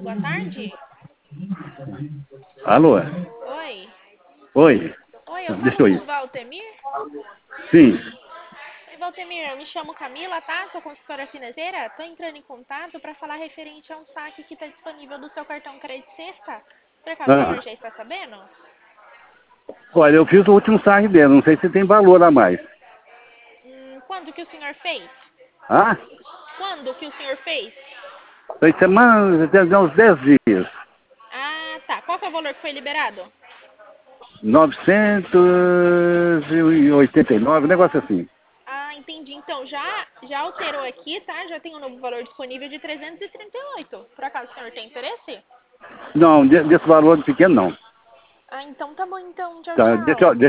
boa tarde. Alô? Oi. Oi? Oi, eu falo Deixa eu com ir. o Valtemir. Sim. Oi, Valtemir, eu me chamo Camila, tá? Sou consultora financeira. Tô entrando em contato para falar referente a um saque que está disponível do seu cartão Crédito Sexta. Por acaso o senhor Ah. já está sabendo? Olha, eu fiz o último saque dele, não sei se tem valor a mais. Quando que o senhor fez? Ah? Quando que o senhor fez? Foi semana, deve dar uns 10 dias. Ah, tá. Qual que é o valor que foi liberado? 989, um negócio assim. Ah, entendi. Então, já alterou aqui, tá? Já tem um novo valor disponível de 338. Por acaso o senhor tem interesse? Não, desse valor pequeno não. Ah, então tá bom então. Tchau, Tá, tchau.